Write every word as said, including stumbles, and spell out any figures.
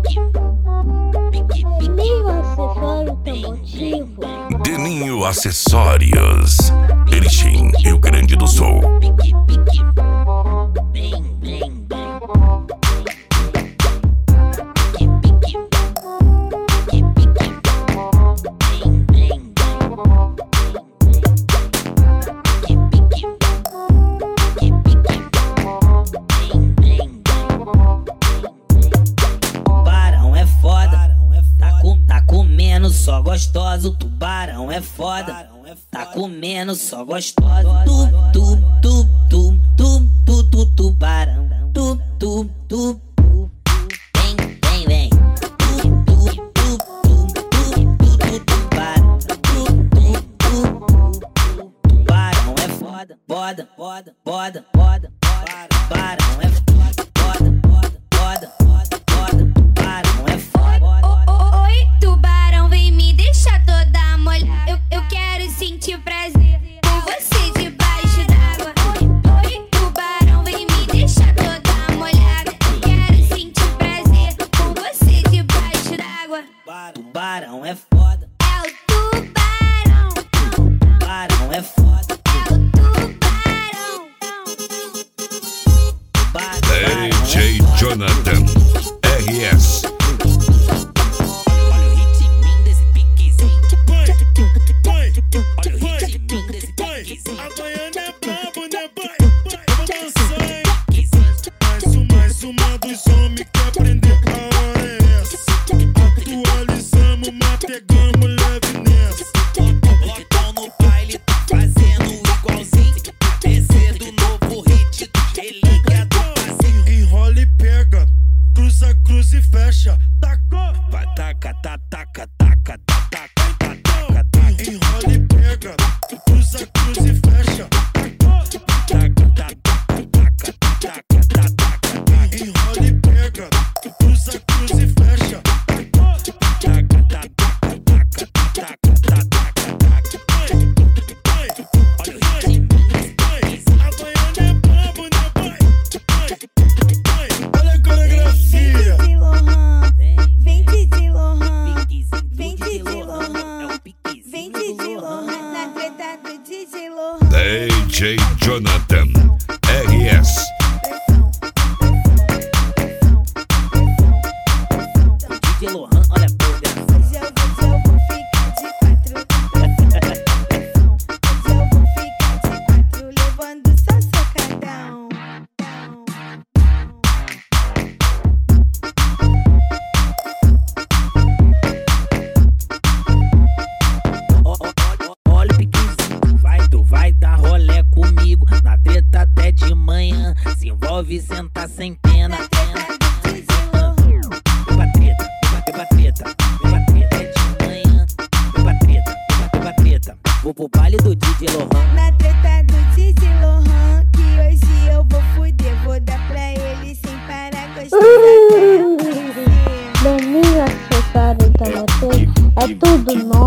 Deninho Acessórios, Erechim, Rio Grande do Sul. Só gostoso, tubarão é foda. Tá comendo só gostoso. Tu, tu, tu, tu, tu, tu, tu, tubarão. Tu, tu, tu, tu. Vem, vem, vem. Tu, tu, tu, tu, tu, tu, tu, tubarão. Tu, tu, tu, tu. Tubarão é foda, foda, foda, foda, foda. Tubarão é foda, foda, foda, foda, foda, foda. Tubarão é foda. Oi, tubarão, vem me deixar toda molhada. Eu, eu quero sentir prazer com você debaixo d'água. Oi, oi, tubarão, vem me deixar toda molhada. Eu quero sentir prazer com você debaixo d'água. Tubarão é foda. É o tubarão. Tubarão é foda. É o tubarão. D J Jonathan R S. Fecha, tacou, vai taca, taca, taca, taca, taca, taca, taca, enrola e pega, cruza, cruza e fecha, tacou, taca, taca, taca, taca, taca, taca, enrola e pega, cruza, cruza e fecha, tacou, taca, taca, taca, taca, taca, taca, olha o ritmo, a baiana é brabo, né, pai? Olha a coreografia. Vem Didi Lohan, vem Didi Lohan, vem Didi Lohan, na treta do Didi Lohan. D J Jonathan R S. Didi Lohan, olha a coreografia. Hoje eu vou, eu vou ficar de quatro. Hoje eu vou ficar de quatro, levando só socadão. Olha o piquezinho, vai, tu vai dar rolé comigo. Na treta até de manhã, se envolve, senta sem pena. Vem pra treta, vem pra treta, vem pra treta é de manhã. Vem pra treta, vem pra treta. Vou pro baile do Didi Lohan. Na treta do Didi Lohan, que hoje eu vou fuder. Vou dar pra ele sem parar, gostosa. Deninho Acessórios, é tudo novo.